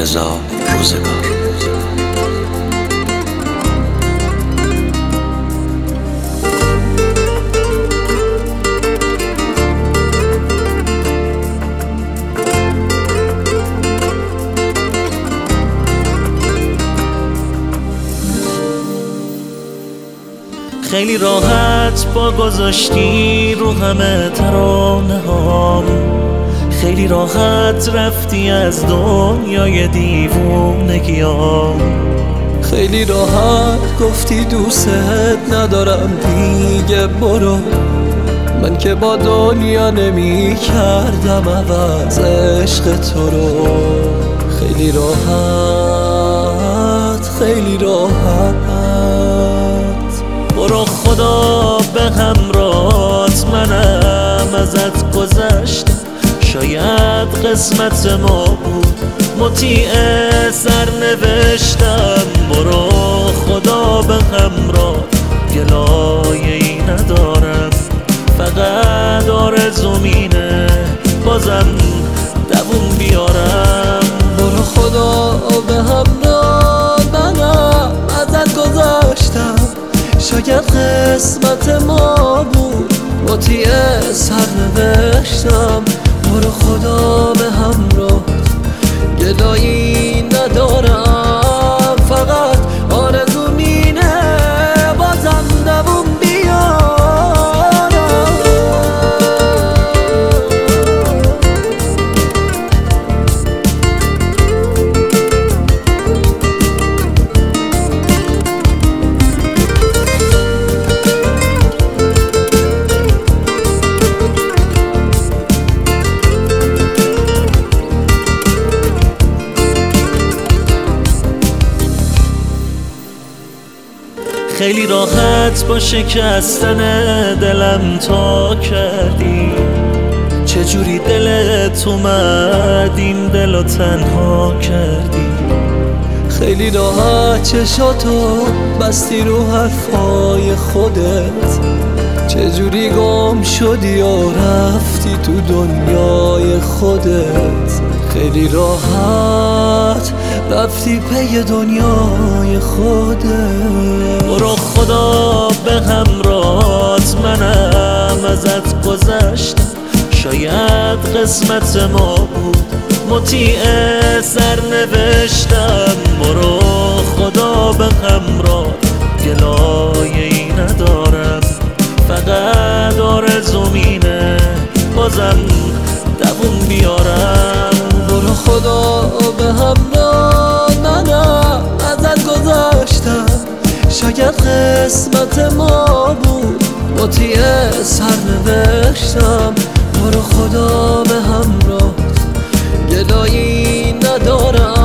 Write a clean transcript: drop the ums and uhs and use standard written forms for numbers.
انتظار روزگار. خیلی راحت با گذاشتی رو همه ترانه هام، خیلی راحت رفتی از دنیای دیوونگیام، خیلی راحت گفتی دوست ندارم دیگه برو. من که با دنیا نمی کردم عوض عشق تو رو. خیلی راحت خیلی راحت برو خدا به همراهت، منم ازت گذشتم، شاید قسمت ما بود مطیع سرنوشتم. برو خدا به همراه، گلایه‌ای ندارم، فقط آرزوم اینه بازم دووم بیارم. برو خدا به همراه، منم ازت گذشتم، شاید قسمت ما بود مطیع سرنوشتم. برو خدا به همراه، گلایی ندارم، فقط آرزوم اینه بازم دووم بیارم. خیلی راحت با شکستن دلم تا کردی، چجوری دلت اومد این دلو تنها کردی. خیلی راحت چشاتو بستی رو حرفای خودت، چجوری گم شدی و رفتی تو دنیای خودت. خیلی راحت رفتی پی دنیای خودت. برو خدا به همراهت، منم ازت گذشتم، شاید قسمت ما بود مطیع سرنوشتم. برو خدا به همراه، گلایه‌ای ندارم، فقط آرزوم اینه بازم دووم بیارم. برو خدا به همراه، منم ازت گذشتم، شاید قسمت ما بود مطیع سرنوشتم. برو خدا به همراه، گلایی ندارم،